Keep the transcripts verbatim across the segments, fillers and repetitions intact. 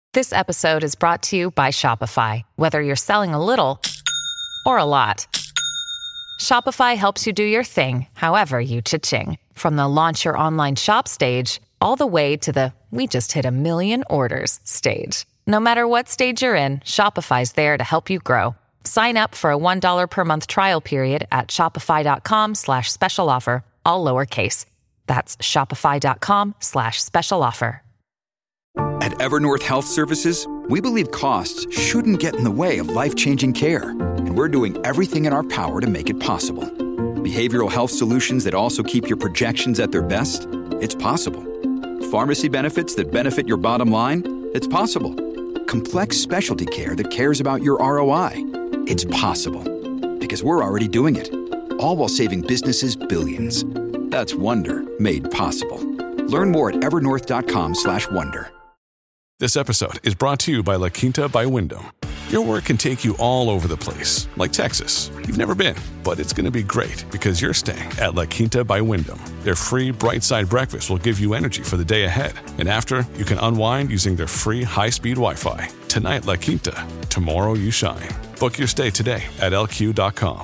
This episode is brought to you by Shopify. Whether you're selling a little or a lot, Shopify helps you do your thing, however you cha-ching. From the launch your online shop stage, all the way to the we just hit a million orders stage. No matter what stage you're in, Shopify's there to help you grow. Sign up for a one dollar per month trial period at shopify.com slash special offer, all lowercase. That's shopify.com slash special offer. At Evernorth Health Services, we believe costs shouldn't get in the way of life-changing care, and we're doing everything in our power to make it possible. Behavioral health solutions that also keep your projections at their best? It's possible. Pharmacy benefits that benefit your bottom line? It's possible. Complex specialty care that cares about your R O I? It's possible. Because we're already doing it. All while saving businesses billions. That's Wonder made possible. Learn more at evernorth.com slash wonder. This episode is brought to you by La Quinta by Wyndham. Your work can take you all over the place, like Texas. You've never been, but it's going to be great because you're staying at La Quinta by Wyndham. Their free Bright Side breakfast will give you energy for the day ahead. And after, you can unwind using their free high-speed Wi-Fi. Tonight, La Quinta. Tomorrow, you shine. Book your stay today at L Q dot com.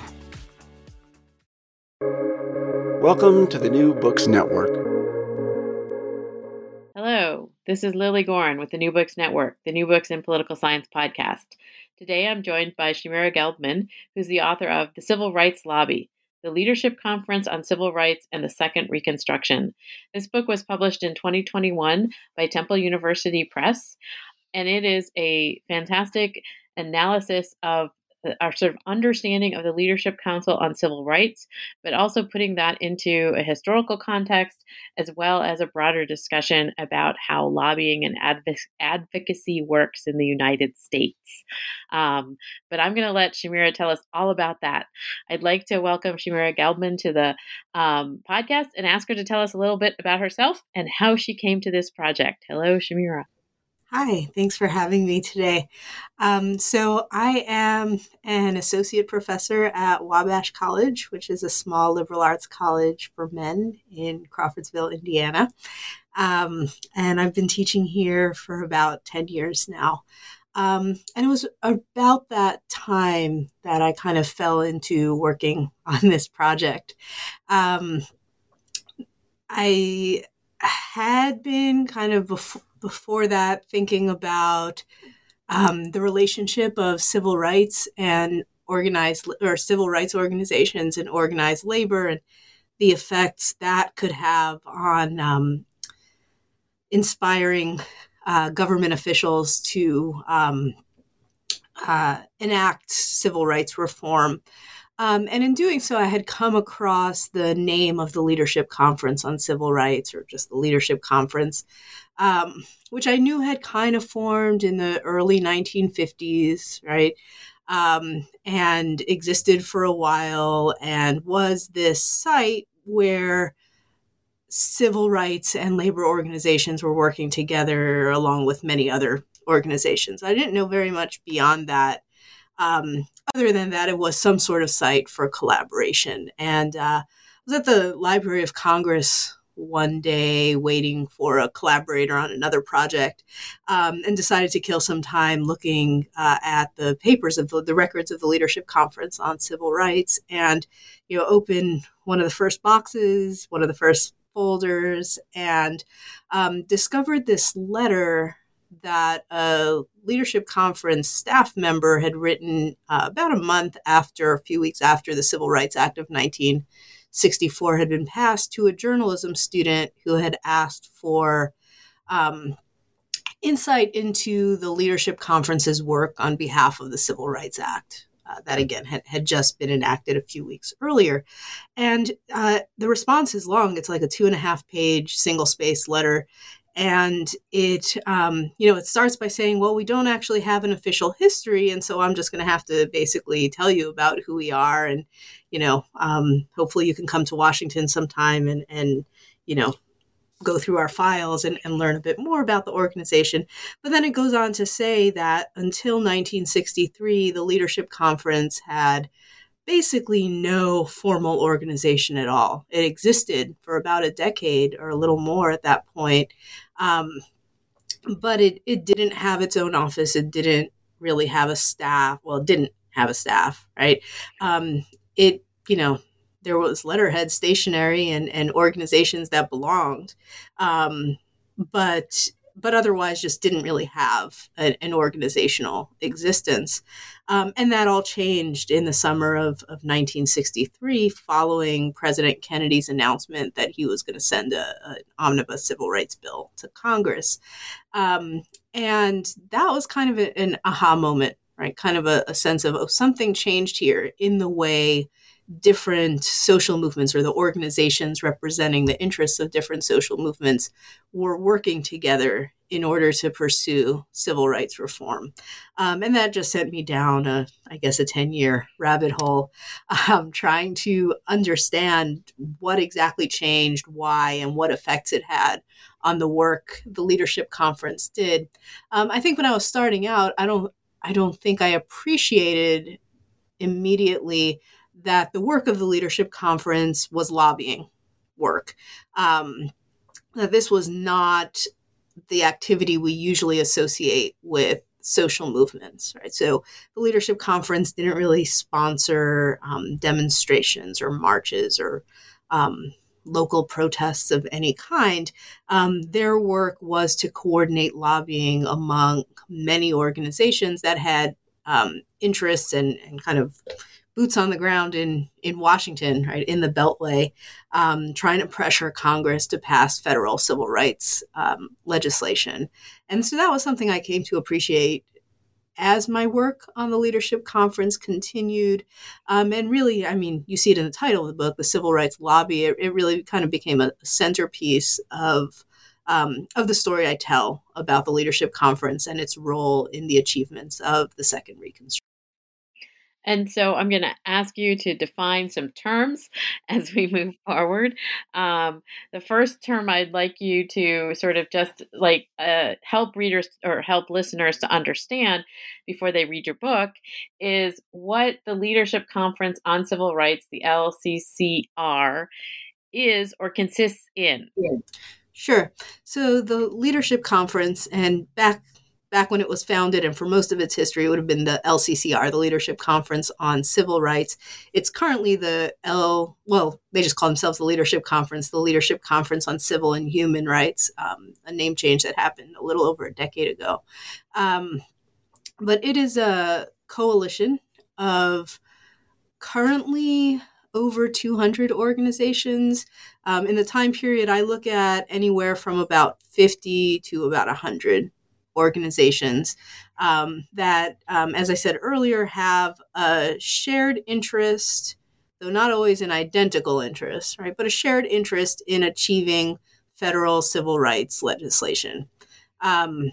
Welcome to the New Books Network. Hello, this is Lily Gorin with the New Books Network, the New Books in Political Science podcast. Today I'm joined by Shamira Gelbman, who's the author of The Civil Rights Lobby, the Leadership Conference on Civil Rights and the Second Reconstruction. This book was published in twenty twenty-one by Temple University Press, and it is a fantastic analysis of our sort of understanding of the Leadership Council on Civil Rights, but also putting that into a historical context, as well as a broader discussion about how lobbying and adv- advocacy works in the United States. Um, but I'm going to let Shamira tell us all about that. I'd like to welcome Shamira Gelbman to the um, podcast and ask her to tell us a little bit about herself and how she came to this project. Hello, Shamira. Hi, thanks for having me today. Um, so I am an associate professor at Wabash College, which is a small liberal arts college for men in Crawfordsville, Indiana. Um, and I've been teaching here for about ten years now. Um, and it was about that time that I kind of fell into working on this project. Um, I had been kind of before, before that thinking about um, the relationship of civil rights and organized or civil rights organizations and organized labor and the effects that could have on um, inspiring uh, government officials to um, uh, enact civil rights reform. Um, and in doing so, I had come across the name of the Leadership Conference on Civil Rights, or just the Leadership Conference, um, which I knew had kind of formed in the early nineteen fifties, right? Um, and existed for a while and was this site where civil rights and labor organizations were working together along with many other organizations. I didn't know very much beyond that. Um, other than that, it was some sort of site for collaboration. And uh, I was at the Library of Congress one day waiting for a collaborator on another project, um, and decided to kill some time looking uh, at the papers of the, the records of the Leadership Conference on Civil Rights, and you know, open one of the first boxes, one of the first folders, and um, discovered this letter that a Leadership Conference staff member had written uh, about a month after, a few weeks after the Civil Rights Act of nineteen sixty-four had been passed, to a journalism student who had asked for um, insight into the Leadership Conference's work on behalf of the Civil Rights Act. Uh, that, again, had, had just been enacted a few weeks earlier. And uh, the response is long. It's like a two and a half page single-spaced letter. And it, um, you know, it starts by saying, well, we don't actually have an official history. And so I'm just going to have to basically tell you about who we are. And, you know, um, hopefully you can come to Washington sometime and, and you know, go through our files and, and learn a bit more about the organization. But then it goes on to say that until nineteen sixty-three, the Leadership Conference had basically no formal organization at all. It existed for about a decade or a little more at that point. Um, but it, it didn't have its own office. It didn't really have a staff. Well, it didn't have a staff, right? Um, it, you know, there was letterhead stationery and, and organizations that belonged, um, but but otherwise just didn't really have a, an organizational existence. Um, and that all changed in the summer of, of nineteen sixty-three, following President Kennedy's announcement that he was going to send a, an omnibus civil rights bill to Congress. Um, and that was kind of a, an aha moment, right? Kind of a, a sense of, oh, something changed here in the way different social movements, or the organizations representing the interests of different social movements, were working together in order to pursue civil rights reform. Um, and that just sent me down, a, I guess, a ten-year rabbit hole, um, trying to understand what exactly changed, why, and what effects it had on the work the Leadership Conference did. Um, I think when I was starting out, I don't, I don't think I appreciated immediately that the work of the Leadership Conference was lobbying work. Um, that this was not the activity we usually associate with social movements, right? So the Leadership Conference didn't really sponsor um, demonstrations or marches or um, local protests of any kind. Um, their work was to coordinate lobbying among many organizations that had um, interests and, and kind of boots on the ground in, in Washington, right, in the Beltway, um, trying to pressure Congress to pass federal civil rights um, legislation. And so that was something I came to appreciate as my work on the Leadership Conference continued. Um, and really, I mean, you see it in the title of the book, The Civil Rights Lobby. It, it really kind of became a centerpiece of um, of the story I tell about the Leadership Conference and its role in the achievements of the Second Reconstruction. And so I'm going to ask you to define some terms as we move forward. Um, the first term I'd like you to sort of just like uh, help readers or help listeners to understand before they read your book is what the Leadership Conference on Civil Rights, the L C C R, is or consists in. Sure. So the Leadership Conference, and back Back when it was founded, and for most of its history, it would have been the L C C R, the Leadership Conference on Civil Rights. It's currently the L, well, they just call themselves the Leadership Conference, the Leadership Conference on Civil and Human Rights, um, a name change that happened a little over a decade ago. Um, but it is a coalition of currently over two hundred organizations. Um, in the time period I look at, anywhere from about fifty to about one hundred organizations um, that, um, as I said earlier, have a shared interest, though not always an identical interest, right? But a shared interest in achieving federal civil rights legislation. Um,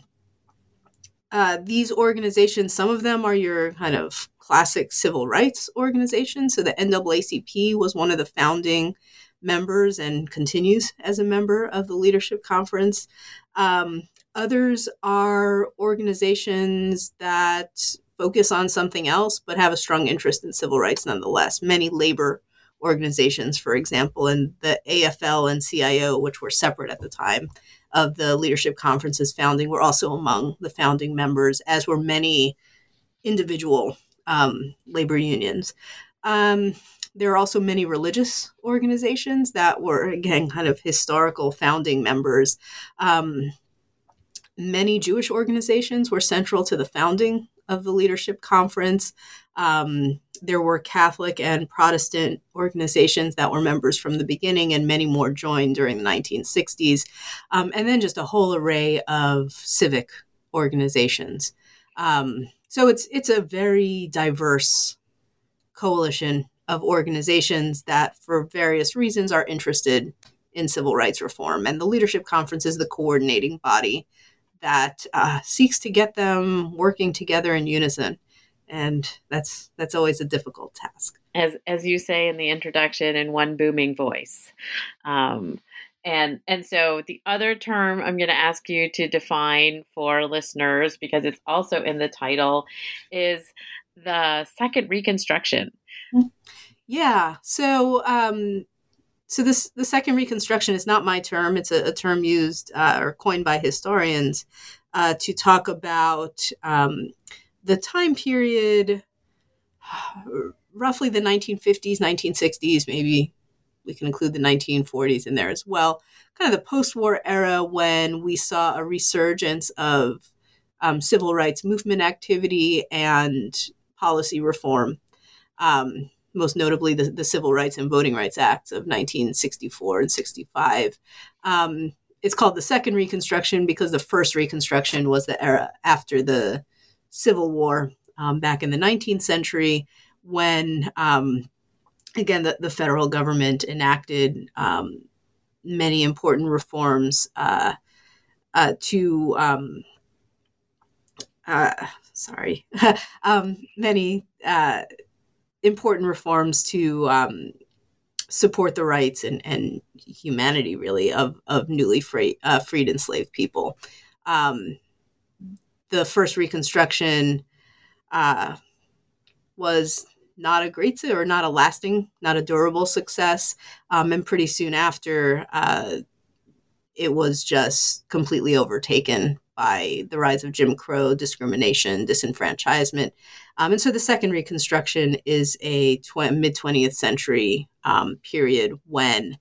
uh, these organizations, some of them are your kind of classic civil rights organizations. So the N double A C P was one of the founding members and continues as a member of the Leadership Conference. Um, Others are organizations that focus on something else, but have a strong interest in civil rights nonetheless. Many labor organizations, for example, and the A F L and C I O, which were separate at the time of the Leadership Conference's founding, were also among the founding members, as were many individual um, labor unions. Um, there are also many religious organizations that were, again, kind of historical founding members. Um, Many Jewish organizations were central to the founding of the Leadership Conference. Um, there were Catholic and Protestant organizations that were members from the beginning, and many more joined during the nineteen sixties. Um, and then just a whole array of civic organizations. Um, so it's it's a very diverse coalition of organizations that, for various reasons, are interested in civil rights reform. And the Leadership Conference is the coordinating body that uh, seeks to get them working together in unison. And that's that's always a difficult task. As as you say in the introduction, in one booming voice. Um, and and so the other term I'm going to ask you to define for listeners, because it's also in the title, is the Second Reconstruction. Yeah. So um, So this the Second Reconstruction is not my term. It's a, a term used uh, or coined by historians. uh, to talk about um, the time period, roughly the nineteen fifties, nineteen sixties, maybe we can include the nineteen forties in there as well, kind of the post-war era when we saw a resurgence of um, civil rights movement activity and policy reform, um, most notably the, the Civil Rights and Voting Rights Acts of nineteen sixty-four and sixty-five. Um, it's called the Second Reconstruction because the first Reconstruction was the era after the Civil War um, back in the nineteenth century when, um, again, the, the federal government enacted um, many important reforms uh, uh, to, um, uh, sorry, um, many uh, important reforms to um, support the rights and, and humanity, really, of, of newly free, uh, freed enslaved people. Um, the first Reconstruction uh, was not a great or not a lasting, not a durable success. Um, and pretty soon after, uh, it was just completely overtaken by the rise of Jim Crow, discrimination, disenfranchisement. Um, and so the Second Reconstruction is a tw- mid-twentieth century um, period when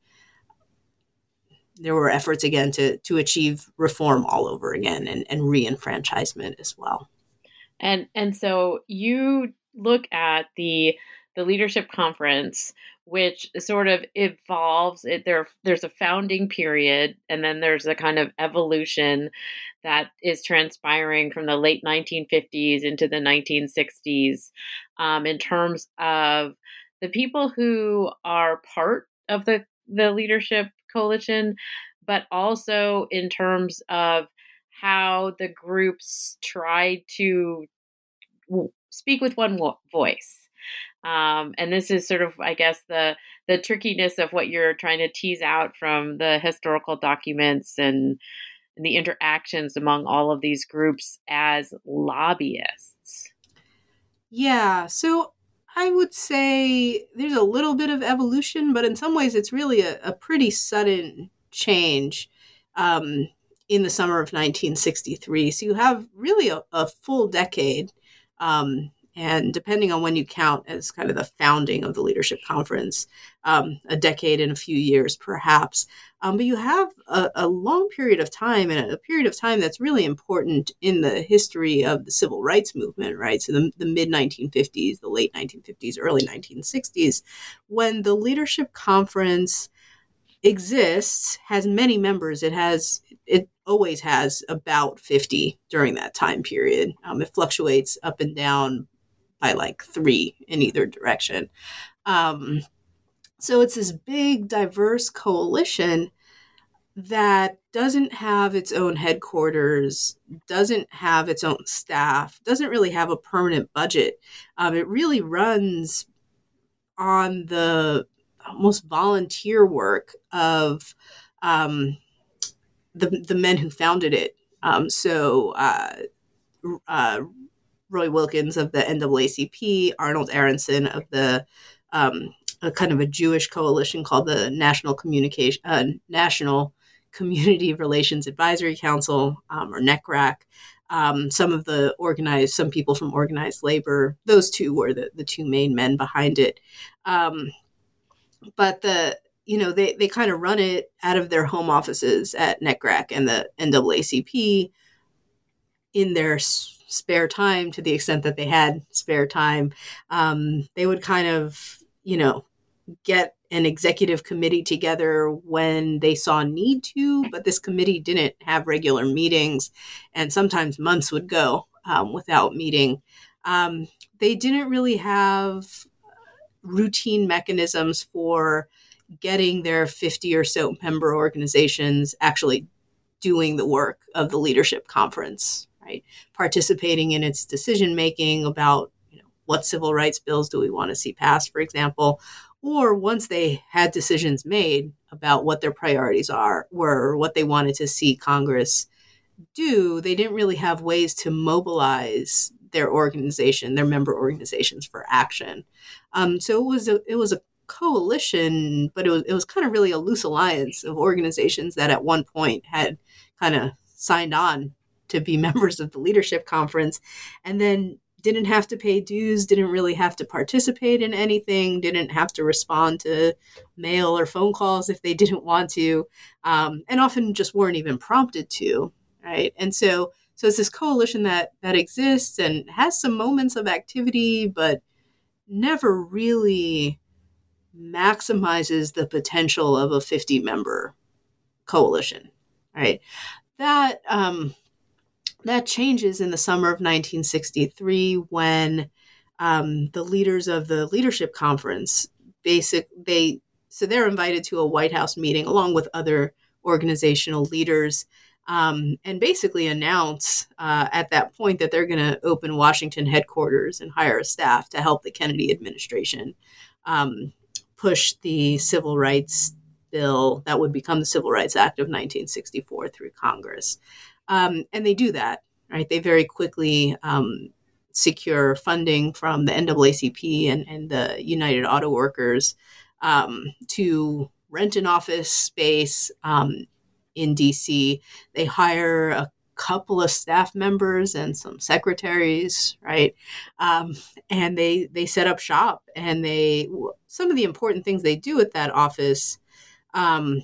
there were efforts again to to achieve reform all over again and, and re-enfranchisement as well. And and so you look at the the leadership conference, which sort of evolves. It, there, there's a founding period, and then there's a kind of evolution that is transpiring from the late nineteen fifties into the nineteen sixties um, in terms of the people who are part of the, the leadership coalition, but also in terms of how the groups try to speak with one voice. Um, and this is sort of, I guess, the the trickiness of what you're trying to tease out from the historical documents and, and the interactions among all of these groups as lobbyists. Yeah, so I would say there's a little bit of evolution, but in some ways it's really a, a pretty sudden change um, in the summer of nineteen sixty-three. So you have really a, a full decade. Um, and depending on when you count as kind of the founding of the Leadership Conference, um, a decade and a few years perhaps. Um, but you have a, a long period of time and a period of time that's really important in the history of the civil rights movement, right? So the, the mid nineteen fifties, the late nineteen fifties, early nineteen sixties, when the Leadership Conference exists, has many members. It has, it always has about fifty during that time period. Um, it fluctuates up and down by like three in either direction. Um, so it's this big, diverse coalition that doesn't have its own headquarters, doesn't have its own staff, doesn't really have a permanent budget. Um, it really runs on the almost volunteer work of um, the the men who founded it. Um, so uh, uh, Roy Wilkins of the N double A C P, Arnold Aronson of the um, a kind of a Jewish coalition called the National Communication uh, National Community Relations Advisory Council, um, or N C R A C. Um, some of the organized, some people from organized labor. Those two were the, the two main men behind it. Um, but the you know they they kind of run it out of their home offices at N C R A C and the N double A C P in their spare time, to the extent that they had spare time. Um, they would kind of, you know, get an executive committee together when they saw need to, but this committee didn't have regular meetings, and sometimes months would go um, without meeting. Um, they didn't really have routine mechanisms for getting their fifty or so member organizations actually doing the work of the Leadership Conference, right? Participating in its decision making about, you know, what civil rights bills do we want to see passed, for example, or once they had decisions made about what their priorities are, were what they wanted to see Congress do, they didn't really have ways to mobilize their organization, their member organizations for action. Um, so it was a, it was a coalition, but it was it was kind of really a loose alliance of organizations that at one point had kind of signed on to be members of the leadership conference, and then didn't have to pay dues, didn't really have to participate in anything, didn't have to respond to mail or phone calls if they didn't want to, um, and often just weren't even prompted to, right? And so so it's this coalition that that exists and has some moments of activity, but never really maximizes the potential of a fifty-member coalition, right? That um, that changes in the summer of nineteen sixty-three when um, the leaders of the leadership conference basic they so they're invited to a White House meeting along with other organizational leaders, um, and basically announce uh, at that point that they're going to open Washington headquarters and hire a staff to help the Kennedy administration um, push the civil rights bill that would become the Civil Rights Act of nineteen sixty-four through Congress. Um, and they do that, right? They very quickly um, secure funding from the N double A C P and, and the United Auto Workers um, to rent an office space um, in D C. They hire a couple of staff members and some secretaries, right? Um, and they they set up shop. And they some of the important things they do at that office um,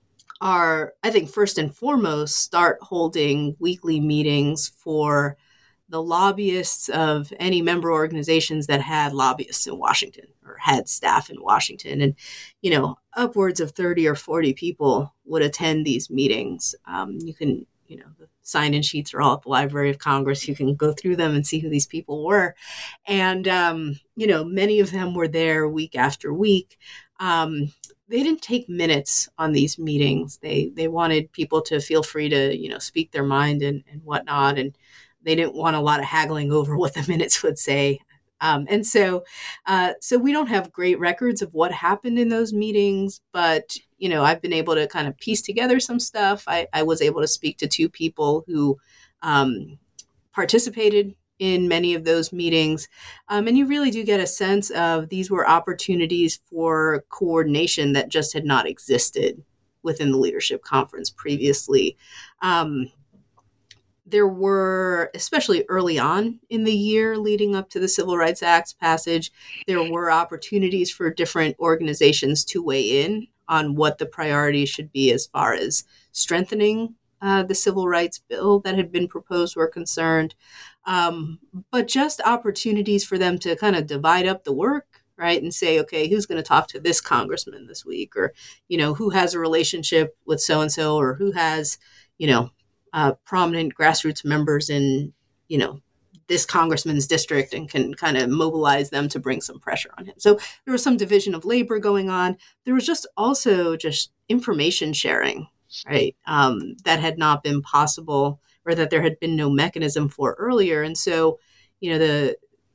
are, I think, first and foremost, start holding weekly meetings for the lobbyists of any member organizations that had lobbyists in Washington or had staff in Washington. And, you know, upwards of thirty or forty people would attend these meetings. Um, you can, you know, the sign-in sheets are all at the Library of Congress. You can go through them and see who these people were. And, um, you know, many of them were there week after week. Um, They didn't take minutes on these meetings. They they wanted people to feel free to, you know, speak their mind and, and whatnot. And they didn't want a lot of haggling over what the minutes would say. Um, and so uh, so we don't have great records of what happened in those meetings. But, you know, I've been able to kind of piece together some stuff. I, I was able to speak to two people who um, participated in many of those meetings. Um, and you really do get a sense of these were opportunities for coordination that just had not existed within the leadership conference previously. Um, there were, especially early on in the year leading up to the Civil Rights Act's passage, there were opportunities for different organizations to weigh in on what the priorities should be as far as strengthening uh, the civil rights bill that had been proposed were concerned. Um, but just opportunities for them to kind of divide up the work, right? And say, okay, who's going to talk to this congressman this week? Or, you know, who has a relationship with so-and-so, or who has, you know, uh, prominent grassroots members in, you know, this congressman's district and can kind of mobilize them to bring some pressure on him. So there was some division of labor going on. There was just also just information sharing, right? Um, that had not been possible, or that there had been no mechanism for earlier. And so, you know, the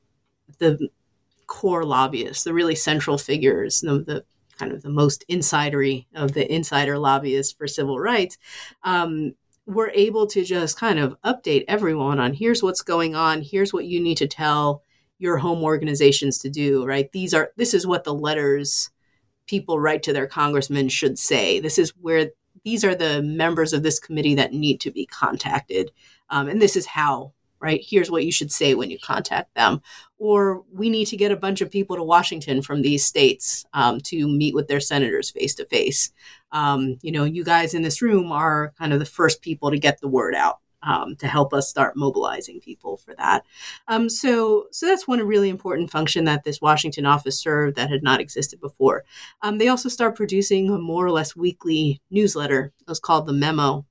the core lobbyists, the really central figures, the, the kind of the most insidery of the insider lobbyists for civil rights, um, were able to just kind of update everyone on here's what's going on, here's what you need to tell your home organizations to do, right? These are this is what the letters people write to their congressmen should say. This is where these are the members of this committee that need to be contacted. Um, and this is how, right? Here's what you should say when you contact them. Or we need to get a bunch of people to Washington from these states um, to meet with their senators face to face. Um, you know, you guys in this room are kind of the first people to get the word out um, to help us start mobilizing people for that. Um, so, so that's one really important function that this Washington office served that had not existed before. Um, they also start producing a more or less weekly newsletter. It was called The Memo.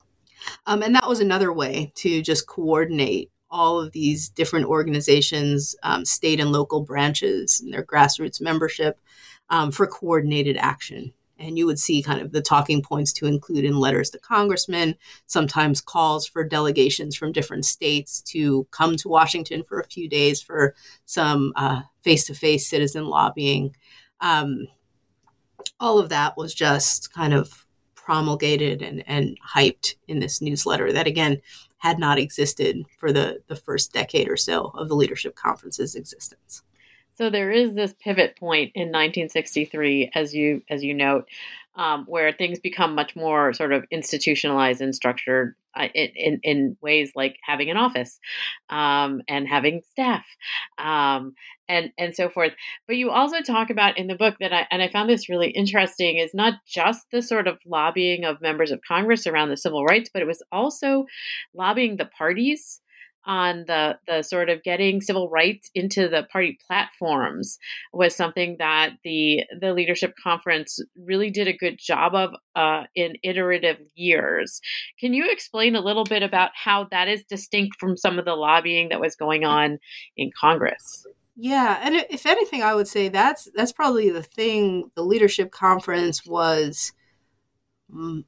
Um, and that was another way to just coordinate all of these different organizations, um, state and local branches and their grassroots membership um, for coordinated action. And you would see kind of the talking points to include in letters to congressmen, sometimes calls for delegations from different states to come to Washington for a few days for some uh, face-to-face citizen lobbying. Um, all of that was just kind of promulgated and, and hyped in this newsletter that, again, had not existed for the, the first decade or so of the Leadership Conference's existence. So there is this pivot point in nineteen sixty-three, as you as you note, um, where things become much more sort of institutionalized and structured uh, in, in, in ways like having an office um, and having staff um, and, and so forth. But you also talk about in the book that I, and I found this really interesting, is not just the sort of lobbying of members of Congress around the civil rights, but it was also lobbying the parties on the the sort of getting civil rights into the party platforms was something that the the leadership conference really did a good job of uh, in iterative years. Can you explain a little bit about how that is distinct from some of the lobbying that was going on in Congress? Yeah, and if anything, I would say that's that's probably the thing the leadership conference was mm,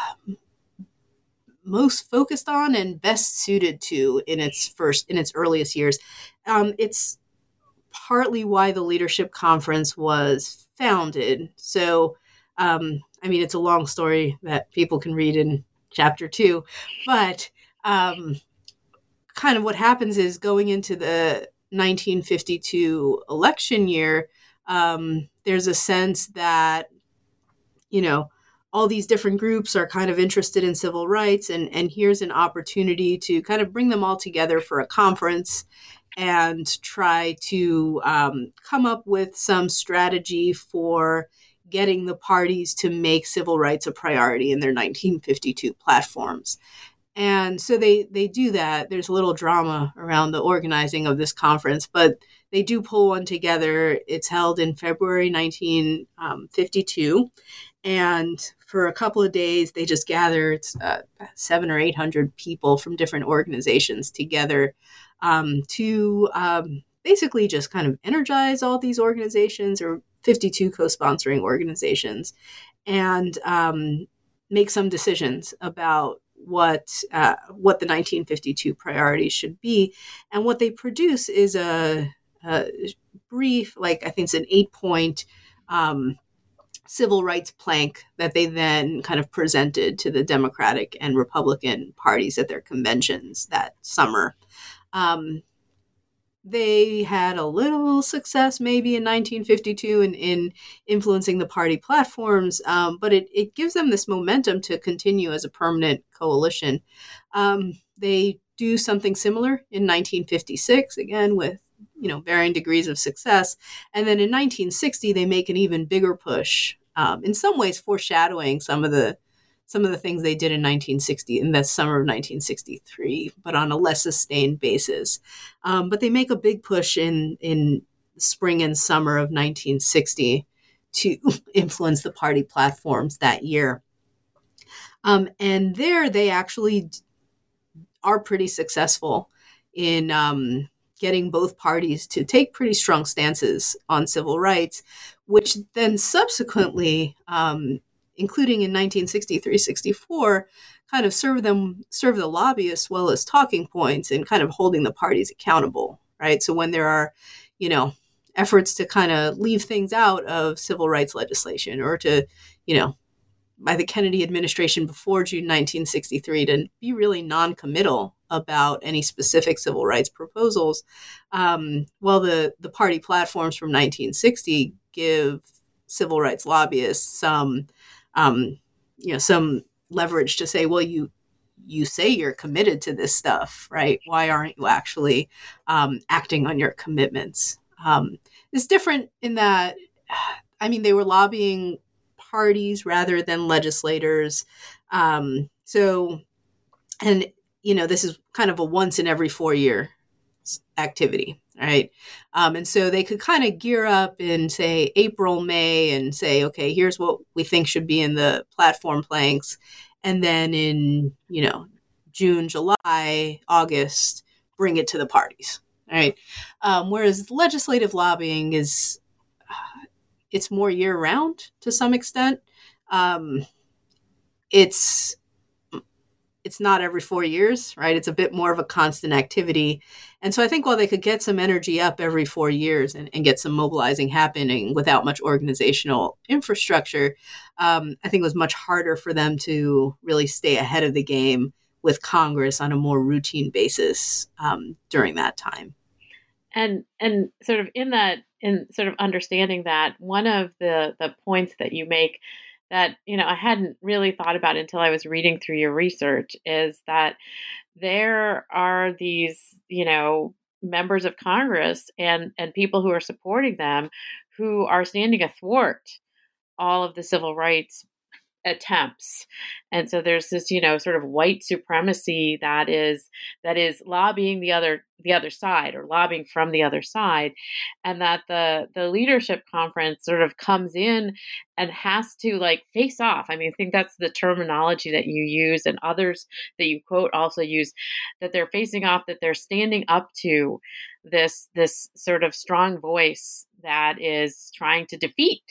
most focused on and best suited to in its first in its earliest years. Um, it's partly why the leadership conference was founded. So, um, I mean, it's a long story that people can read in chapter two, but um, kind of what happens is going into the nineteen fifty-two election year, um, there's a sense that, you know, all these different groups are kind of interested in civil rights, and, and here's an opportunity to kind of bring them all together for a conference and try to um, come up with some strategy for getting the parties to make civil rights a priority in their nineteen fifty-two platforms. And so they, they do that. There's a little drama around the organizing of this conference, but they do pull one together. It's held in February nineteen fifty-two. And for a couple of days, they just gather it's, uh, seven or eight hundred people from different organizations together um, to um, basically just kind of energize all these organizations, or fifty-two co-sponsoring organizations, and um, make some decisions about what uh, what the nineteen fifty-two priorities should be. And what they produce is a, a brief, like I think it's an eight-point um, civil rights plank that they then kind of presented to the Democratic and Republican parties at their conventions that summer. Um, they had a little success maybe in nineteen fifty-two in, in influencing the party platforms, um, but it, it gives them this momentum to continue as a permanent coalition. Um, they do something similar in nineteen fifty-six, again with you know varying degrees of success. And then in nineteen sixty, they make an even bigger push, um, in some ways foreshadowing some of the some of the things they did in nineteen sixty, in the summer of nineteen sixty-three, but on a less sustained basis. Um, but they make a big push in, in spring and summer of nineteen sixty to influence the party platforms that year. Um, and there they actually are pretty successful in um, getting both parties to take pretty strong stances on civil rights, which then subsequently, um, including in nineteen sixty-three sixty-four, kind of serve them, serve the lobbyists as well as talking points and kind of holding the parties accountable, right? So when there are, you know, efforts to kind of leave things out of civil rights legislation, or to, you know, by the Kennedy administration before June nineteen sixty-three, to be really non-committal about any specific civil rights proposals, um, well, the, the party platforms from nineteen sixty give civil rights lobbyists some Um, you know, some leverage to say, well, you you say you're committed to this stuff, right? Why aren't you actually um, acting on your commitments? Um, it's different in that, I mean, they were lobbying parties rather than legislators. Um, so, and, you know, this is kind of a once in every four year activity. Right. Um, and so they could kind of gear up in, say, April, May, and say, OK, here's what we think should be in the platform planks. And then in, you know, June, July, August, bring it to the parties. Right. Um, whereas legislative lobbying is uh, it's more year round to some extent. Um, it's It's not every four years, right? It's a bit more of a constant activity. And so I think while they could get some energy up every four years and, and get some mobilizing happening without much organizational infrastructure, um, I think it was much harder for them to really stay ahead of the game with Congress on a more routine basis um, during that time. And and sort of in that, in sort of understanding that, one of the, the points that you make that, you know, I hadn't really thought about until I was reading through your research is that there are these, you know, members of Congress and, and people who are supporting them who are standing athwart all of the civil rights attempts. And so there's this, you know, sort of white supremacy that is that is lobbying the other the other side or lobbying from the other side, and that the the leadership conference sort of comes in and has to like face off. I mean, I think that's the terminology that you use and others that you quote also use, that they're facing off, that they're standing up to this this sort of strong voice that is trying to defeat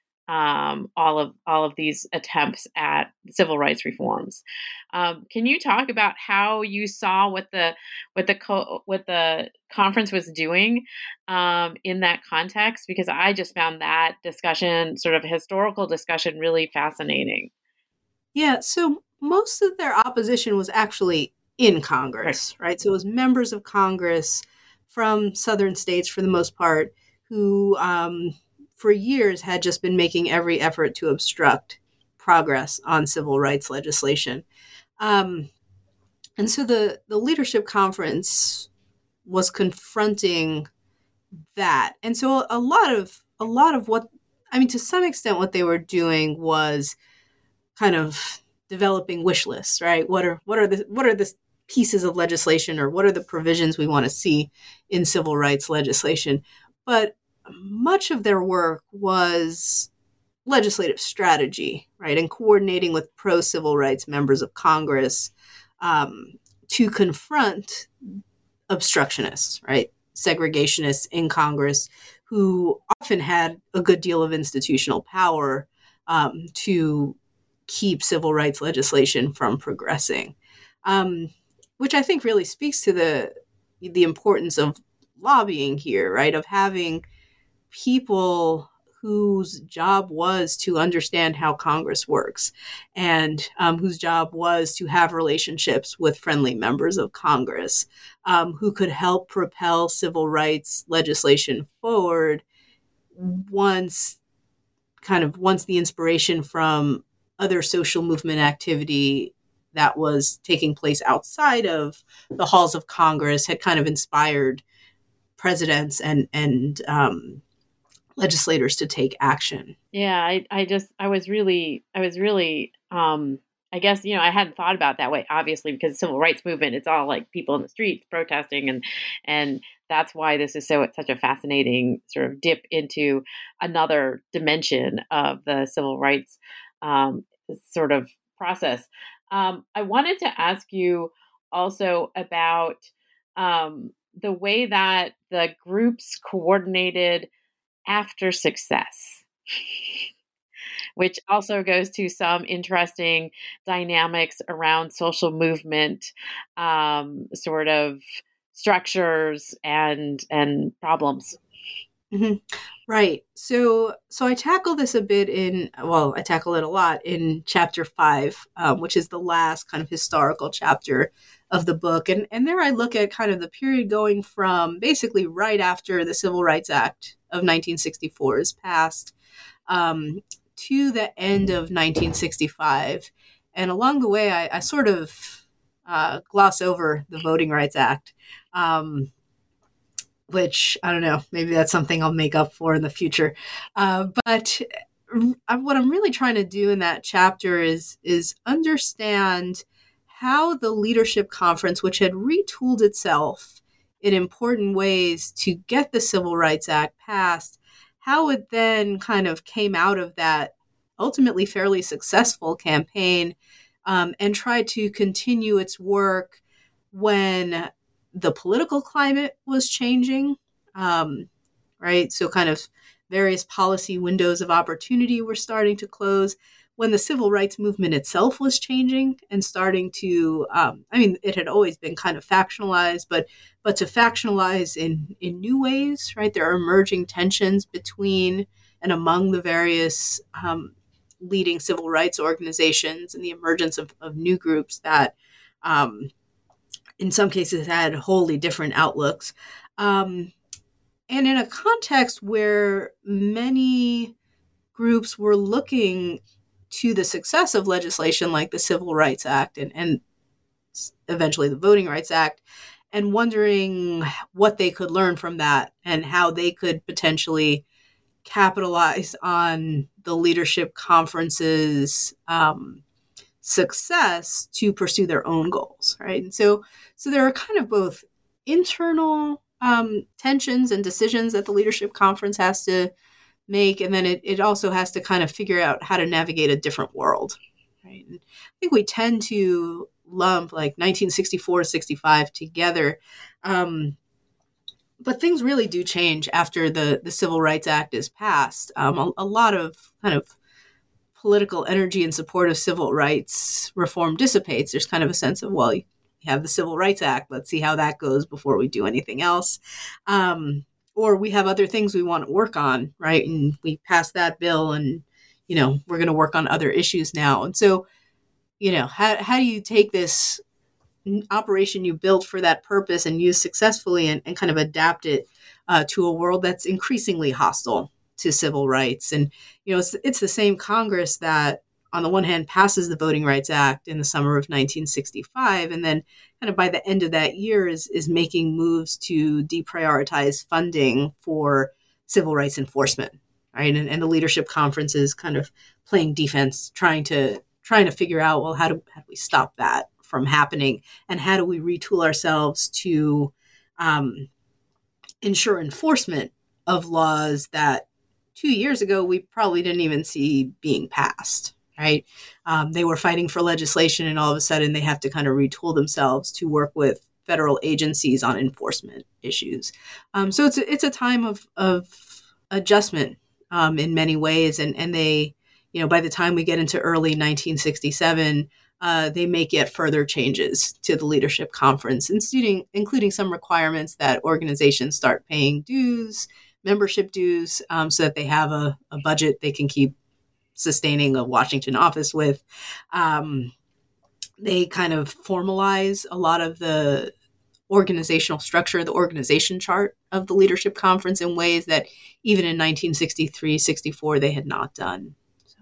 Um, all of all of these attempts at civil rights reforms. Um, can you talk about how you saw what the what the co- what the conference was doing um, in that context? Because I just found that discussion, sort of historical discussion, really fascinating. Yeah, so most of their opposition was actually in Congress, right? right? So it was members of Congress from southern states, for the most part, who um, for years had just been making every effort to obstruct progress on civil rights legislation. Um, and so the, the leadership conference was confronting that. And so a lot of a lot of what, I mean, to some extent, what they were doing was kind of developing wish lists, right? What are what are the what are the pieces of legislation, or what are the provisions we want to see in civil rights legislation? But much of their work was legislative strategy, right? And coordinating with pro-civil rights members of Congress um, to confront obstructionists, right? Segregationists in Congress who often had a good deal of institutional power um, to keep civil rights legislation from progressing, um, which I think really speaks to the the importance of lobbying here, right? Of having people whose job was to understand how Congress works, and um, whose job was to have relationships with friendly members of Congress, um, who could help propel civil rights legislation forward once kind of once the inspiration from other social movement activity that was taking place outside of the halls of Congress had kind of inspired presidents and and um, legislators to take action. Yeah, I, I just, I was really, I was really, um, I guess, you know, I hadn't thought about it that way, obviously, because the civil rights movement, it's all like people in the streets protesting. And, and that's why this is so, it's such a fascinating sort of dip into another dimension of the civil rights um, sort of process. Um, I wanted to ask you also about um, the way that the groups coordinated after success, which also goes to some interesting dynamics around social movement, um, sort of structures and and problems. Mm-hmm. Right. So, so I tackle this a bit in, well, I tackle it a lot in chapter five, um, which is the last kind of historical chapter of the book. And, and there I look at kind of the period going from basically right after the Civil Rights Act of nineteen sixty-four is passed um, to the end of nineteen sixty-five. And along the way, I, I sort of uh, gloss over the Voting Rights Act. Um, which I don't know, maybe that's something I'll make up for in the future. Uh, but what I'm really trying to do in that chapter is, is understand how the leadership conference, which had retooled itself in important ways to get the Civil Rights Act passed, how it then kind of came out of that ultimately fairly successful campaign um, and tried to continue its work when the political climate was changing, um, right? So kind of various policy windows of opportunity were starting to close, when the civil rights movement itself was changing and starting to, um, I mean, it had always been kind of factionalized, but but to factionalize in, in new ways, right? There are emerging tensions between and among the various um, leading civil rights organizations, and the emergence of, of new groups that um, in some cases had wholly different outlooks. Um, and in a context where many groups were looking to the success of legislation like the Civil Rights Act and, and eventually the Voting Rights Act, and wondering what they could learn from that and how they could potentially capitalize on the leadership conference's um, success to pursue their own goals, right? And so, so there are kind of both internal um, tensions and decisions that the leadership conference has to make, and then it, it also has to kind of figure out how to navigate a different world, right? And I think we tend to lump like nineteen sixty-four, sixty-five together. Um, but things really do change after the, the Civil Rights Act is passed. Um, a, a lot of kind of political energy in support of civil rights reform dissipates. There's kind of a sense of, well, you have the Civil Rights Act. Let's see how that goes before we do anything else. Um, or we have other things we want to work on, right? And we pass that bill and, you know, we're going to work on other issues now. And so, you know, how how do you take this operation you built for that purpose and use successfully and, and kind of adapt it uh, to a world that's increasingly hostile to civil rights? And, you know, it's, it's the same Congress that, on the one hand, passes the Voting Rights Act in the summer of nineteen sixty-five, and then kind of by the end of that year is, is making moves to deprioritize funding for civil rights enforcement, right? And, and the leadership conference is kind of playing defense, trying to trying to figure out, well, how do, how do we stop that from happening? And how do we retool ourselves to um, ensure enforcement of laws that two years ago we probably didn't even see being passed, right? Um, they were fighting for legislation, and all of a sudden they have to kind of retool themselves to work with federal agencies on enforcement issues. Um, so it's a, it's a time of, of adjustment um, in many ways, and, and they, you know, by the time we get into early nineteen sixty-seven, uh, they make yet further changes to the leadership conference, including, including some requirements that organizations start paying dues, membership dues, um, so that they have a, a budget they can keep sustaining a Washington office with. Um, they kind of formalize a lot of the organizational structure, the organization chart of the leadership conference in ways that even in nineteen sixty-three, sixty-four, they had not done.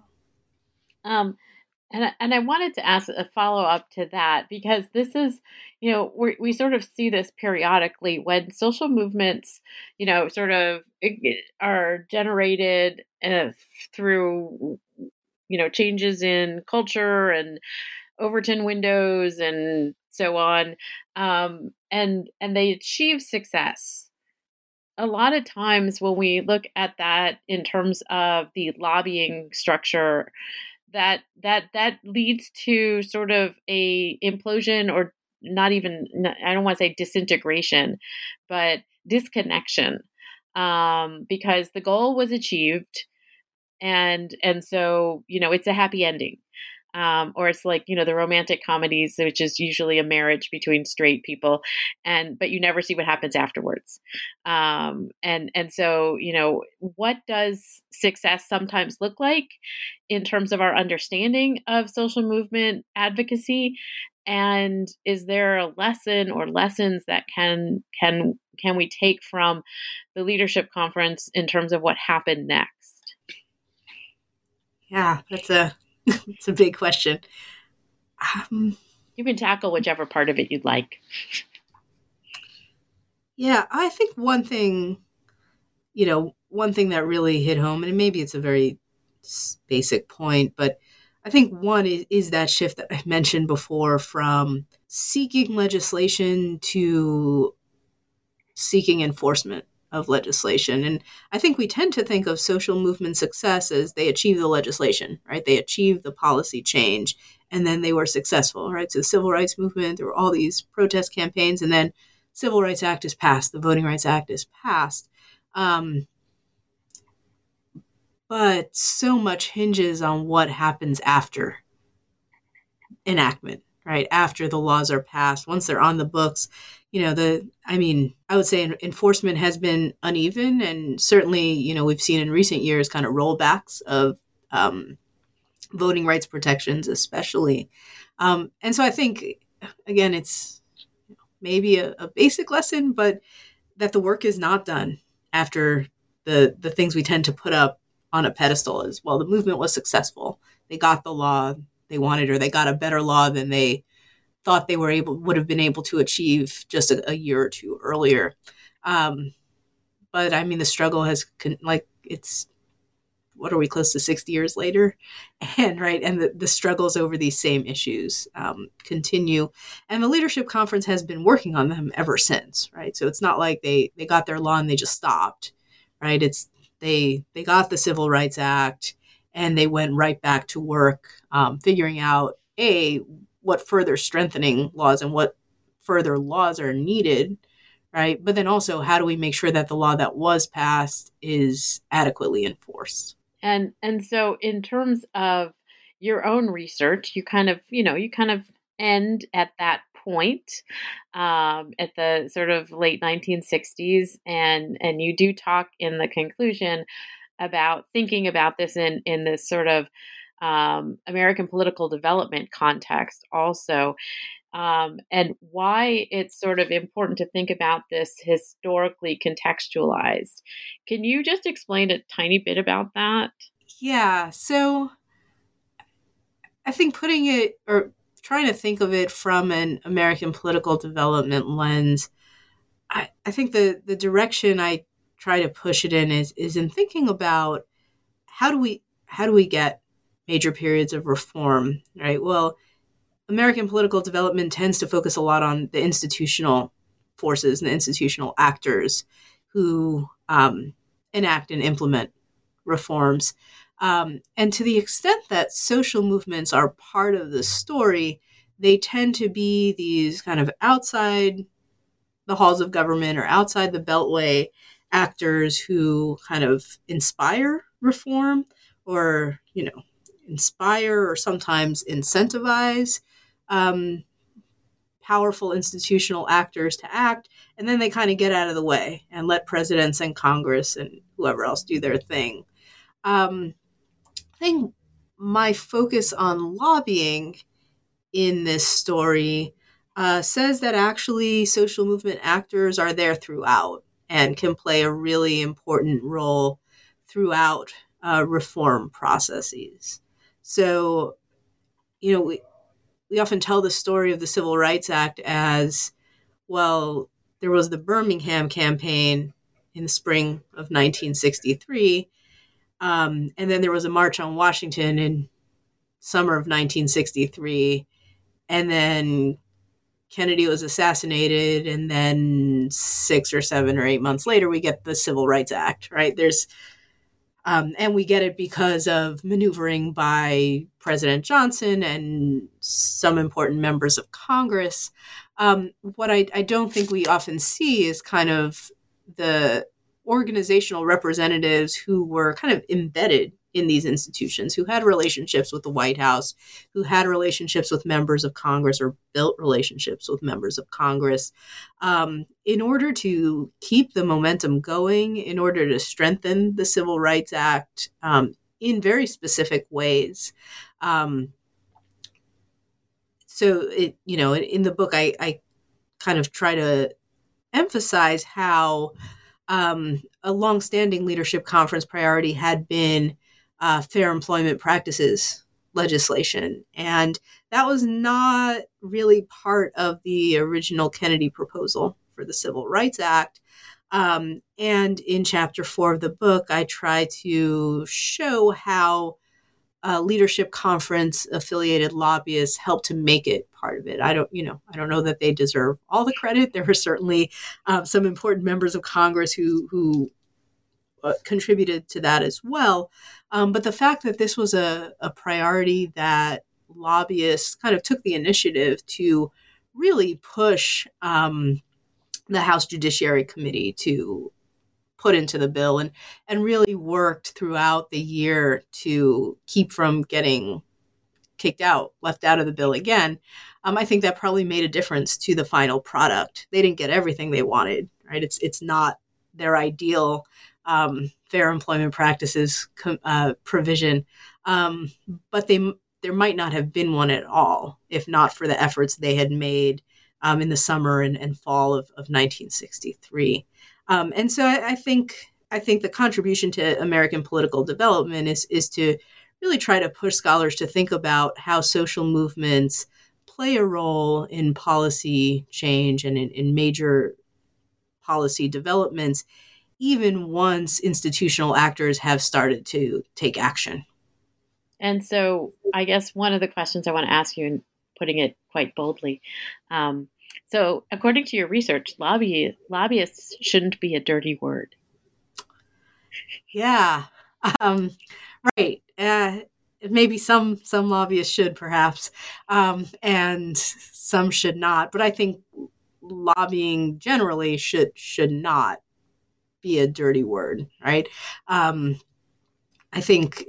Um, and, I- and I wanted to ask a follow up to that, because this is, you know, we we sort of see this periodically when social movements, you know, sort of are generated uh, through, you know, changes in culture and Overton windows and so on. Um, and, and they achieve success. A lot of times when we look at that in terms of the lobbying structure, that that that leads to sort of a implosion, or not even, I don't want to say disintegration, but disconnection, um, because the goal was achieved, and and so, you know, it's a happy ending. Um, or it's like, you know, the romantic comedies, which is usually a marriage between straight people, and but you never see what happens afterwards. Um, and and so, you know, what does success sometimes look like in terms of our understanding of social movement advocacy? And is there a lesson or lessons that can can can we take from the leadership conference in terms of what happened next? Yeah, that's a It's a big question. Um, you can tackle whichever part of it you'd like. Yeah, I think one thing, you know, one thing that really hit home, and maybe it's a very basic point, but I think one is, is that shift that I mentioned before from seeking legislation to seeking enforcement of legislation. And I think we tend to think of social movement success as they achieve the legislation, right? They achieved the policy change, and then they were successful, right? So the civil rights movement, there were all these protest campaigns, and then Civil Rights Act is passed, the Voting Rights Act is passed. Um, but so much hinges on what happens after enactment, right? After the laws are passed, once they're on the books. You know, the, I mean, I would say enforcement has been uneven, and certainly, you know, we've seen in recent years kind of rollbacks of um, voting rights protections, especially. Um, and so I think, again, it's maybe a, a basic lesson, but that the work is not done after the, the things we tend to put up on a pedestal as well. The movement was successful. they got the law they wanted, or they got a better law than they thought they were able would have been able to achieve just a, a year or two earlier. Um, but I mean, the struggle has con- like it's what are we close to sixty years later, and right, and the, the struggles over these same issues um, continue, and the Leadership Conference has been working on them ever since, right? So it's not like they they got their law and they just stopped, right? It's they they got the Civil Rights Act and they went right back to work um, figuring out a what further strengthening laws and what further laws are needed, right? But then also, how do we make sure that the law that was passed is adequately enforced? And and so in terms of your own research, you kind of, you know, you kind of end at that point um, at the sort of late nineteen sixties. And, and you do talk in the conclusion about thinking about this in, in this sort of um, American political development context also. Um, and why it's sort of important to think about this historically contextualized. Can you just explain a tiny bit about that? Yeah. So I think putting it or trying to think of it from an American political development lens, I, I think the, the direction I try to push it in is, is in thinking about how do we how do we get major periods of reform, right? Well, American political development tends to focus a lot on the institutional forces and the institutional actors who um, enact and implement reforms. Um, and to the extent that social movements are part of the story, they tend to be these kind of outside the halls of government or outside the beltway actors who kind of inspire reform or, you know, inspire or sometimes incentivize Um, powerful institutional actors to act, and then they kind of get out of the way and let presidents and Congress and whoever else do their thing. Um, I think my focus on lobbying in this story uh, says that actually social movement actors are there throughout and can play a really important role throughout uh, reform processes. So, you know, we, we often tell the story of the Civil Rights Act as, well, there was the Birmingham campaign in the spring of nineteen sixty-three, um, and then there was a March on Washington in summer of nineteen sixty-three, and then Kennedy was assassinated, and then six or seven or eight months later, we get the Civil Rights Act, right? There's Um, and we get it because of maneuvering by President Johnson and some important members of Congress. Um, what I, I don't think we often see is kind of the organizational representatives who were kind of embedded in these institutions, who had relationships with the White House, who had relationships with members of Congress or built relationships with members of Congress, um, in order to keep the momentum going, in order to strengthen the Civil Rights Act um, in very specific ways. Um, so, it, you know, in, in the book, I, I kind of try to emphasize how um, a longstanding Leadership Conference priority had been Uh, fair employment practices legislation. And that was not really part of the original Kennedy proposal for the Civil Rights Act. Um, and in chapter four of the book, I try to show how uh, Leadership Conference affiliated lobbyists helped to make it part of it. I don't, you know, I don't know that they deserve all the credit. There were certainly um, some important members of Congress who, who uh, contributed to that as well. Um, but the fact that this was a, a priority that lobbyists kind of took the initiative to really push um, the House Judiciary Committee to put into the bill and, and really worked throughout the year to keep from getting kicked out, left out of the bill again, um, I think that probably made a difference to the final product. They didn't get everything they wanted, right? It's it's not their ideal um, fair employment practices uh, provision, um, but they there might not have been one at all if not for the efforts they had made um, in the summer and, and fall of, of nineteen sixty-three. Um, and so I, I think I think the contribution to American political development is is to really try to push scholars to think about how social movements play a role in policy change and in, in major policy developments, even once institutional actors have started to take action. And so I guess one of the questions I want to ask you, and putting it quite boldly, um, so according to your research, lobby, lobbyists shouldn't be a dirty word. Yeah, um, right. Uh, maybe some some lobbyists should, perhaps, um, and some should not. But I think lobbying generally should should not be a dirty word, right? Um, I think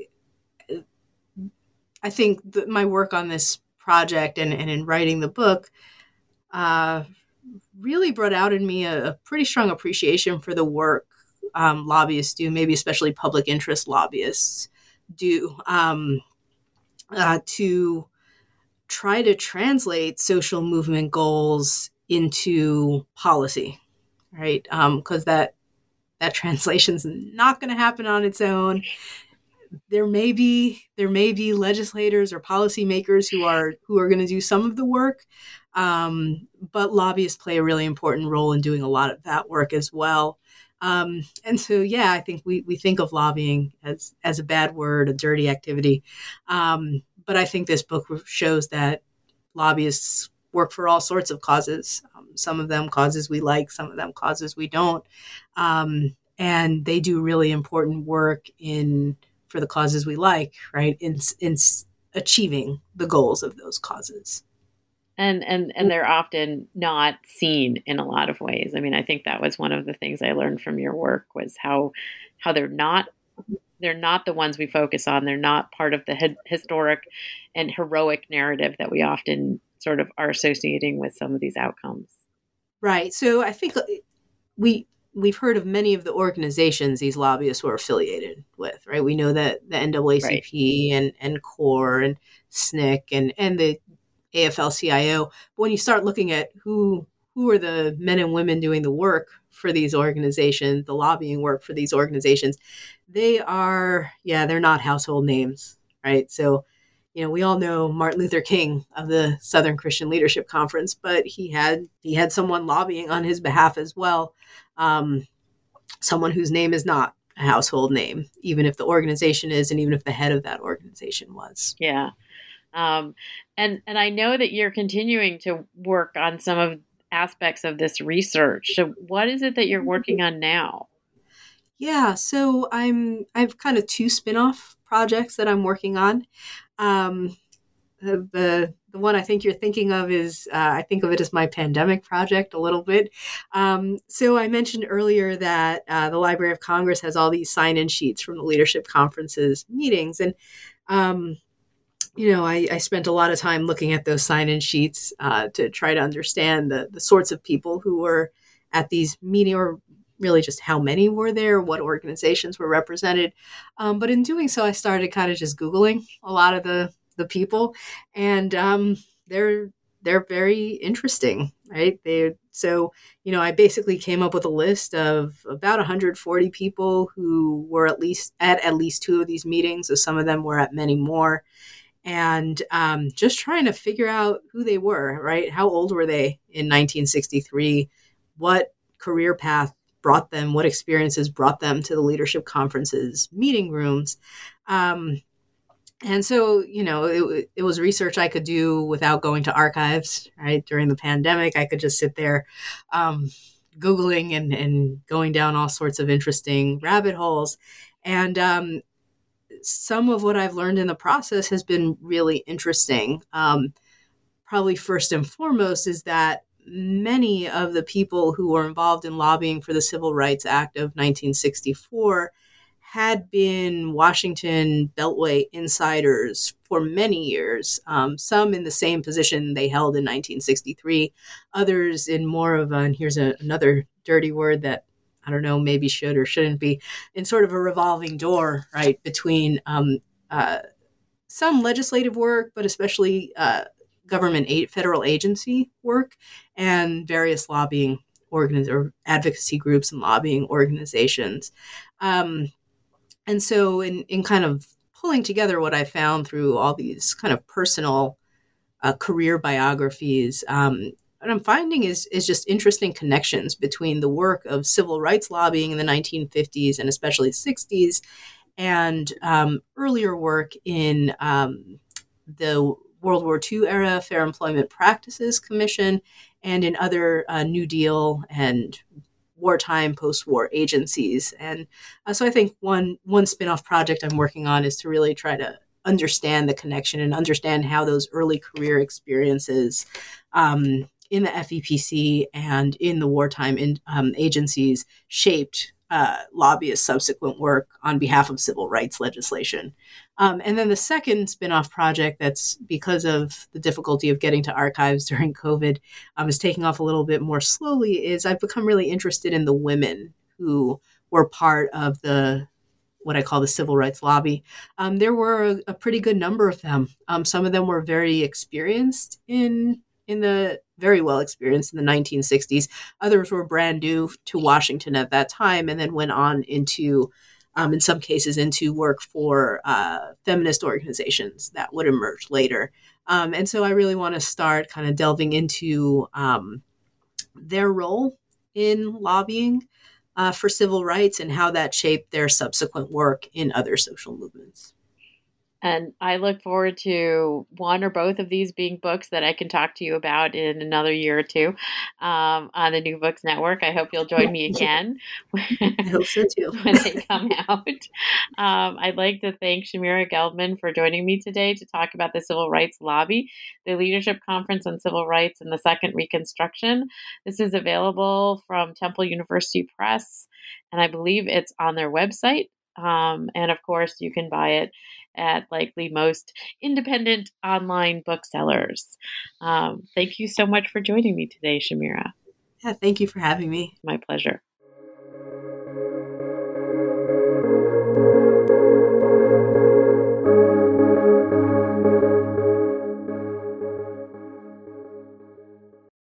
I think that my work on this project and, and in writing the book uh, really brought out in me a, a pretty strong appreciation for the work um, lobbyists do, maybe especially public interest lobbyists do, um, uh, to try to translate social movement goals into policy, right? Because um, that that translation's not going to happen on its own. There may be there may be legislators or policymakers who are who are going to do some of the work, um, but lobbyists play a really important role in doing a lot of that work as well. Um, and so, yeah, I think we we think of lobbying as as a bad word, a dirty activity. Um, but I think this book shows that lobbyists work for all sorts of causes. Um, some of them causes we like, some of them causes we don't, um, and they do really important work in. For the causes we like, right, in in achieving the goals of those causes. And and and they're often not seen in a lot of ways. I mean, I think that was one of the things I learned from your work was how how they're not they're not the ones we focus on. They're not part of the hi- historic and heroic narrative that we often sort of are associating with some of these outcomes. Right. So I think we. We've heard of many of the organizations these lobbyists were affiliated with, right? We know that the N double A C P right. and, and CORE and S N C C and, and the A F L C I O. But when you start looking at who who are the men and women doing the work for these organizations, the lobbying work for these organizations, they are, yeah, they're not household names, right? So, you know, we all know Martin Luther King of the Southern Christian Leadership Conference, but he had he had someone lobbying on his behalf as well. Um, someone whose name is not a household name, even if the organization is, and even if the head of that organization was. Yeah. Um, and, and I know that you're continuing to work on some of aspects of this research. So what is it that you're working on now? Yeah. So I'm, I have kind of two spin-off projects that I'm working on. Um, the, the The one I think you're thinking of is, uh, I think of it as my pandemic project a little bit. Um, so I mentioned earlier that uh, the Library of Congress has all these sign-in sheets from the leadership conferences meetings. And, um, you know, I, I spent a lot of time looking at those sign-in sheets uh, to try to understand the, the sorts of people who were at these meetings, or really just how many were there, what organizations were represented. Um, but in doing so, I started kind of just Googling a lot of the the people, and um, they're they're very interesting, right? They so you know I basically came up with a list of about one hundred forty people who were at least at at least two of these meetings. So some of them were at many more, and um, just trying to figure out who they were, right? How old were they in nineteen sixty-three? What career path brought them? What experiences brought them to the leadership conferences meeting rooms? Um, And so, you know, it, it was research I could do without going to archives, right? During the pandemic, I could just sit there um, Googling and, and going down all sorts of interesting rabbit holes. And um, some of what I've learned in the process has been really interesting. Um, probably first and foremost is that many of the people who were involved in lobbying for the Civil Rights Act of nineteen sixty-four had been Washington Beltway insiders for many years, um, some in the same position they held in nineteen sixty-three, others in more of a, and here's a, another dirty word that I don't know, maybe should or shouldn't be, in sort of a revolving door, right, between um, uh, some legislative work, but especially uh, government aid, federal agency work, and various lobbying organiz- or advocacy groups and lobbying organizations. Um, And so in, in kind of pulling together what I found through all these kind of personal uh, career biographies, um, what I'm finding is is just interesting connections between the work of civil rights lobbying in the nineteen fifties and especially sixties, and um, earlier work in um, the World War Two era Fair Employment Practices Commission and in other uh, New Deal and wartime, post-war agencies. And uh, so I think one one spin-off project I'm working on is to really try to understand the connection and understand how those early career experiences um, in the F E P C and in the wartime in, um, agencies shaped uh, lobbyists' subsequent work on behalf of civil rights legislation. Um, and then the second spin-off project that's, because of the difficulty of getting to archives during COVID, um, is taking off a little bit more slowly, is I've become really interested in the women who were part of the what I call the civil rights lobby. Um, there were a, a pretty good number of them. Um, some of them were very experienced in in the very well experienced in the nineteen sixties. Others were brand new to Washington at that time, and then went on into, um, in some cases, into work for uh, feminist organizations that would emerge later. Um, and so I really want to start kind of delving into um, their role in lobbying uh, for civil rights and how that shaped their subsequent work in other social movements. And I look forward to one or both of these being books that I can talk to you about in another year or two um, on the New Books Network. I hope you'll join me again I hope so too. when they come out. Um, I'd like to thank Shamira Gelbman for joining me today to talk about the Civil Rights Lobby, the Leadership Conference on Civil Rights and the Second Reconstruction. This is available from Temple University Press, and I believe it's on their website. Um, and of course, you can buy it at likely most independent online booksellers. Um, thank you so much for joining me today, Shamira. Yeah, thank you for having me. My pleasure.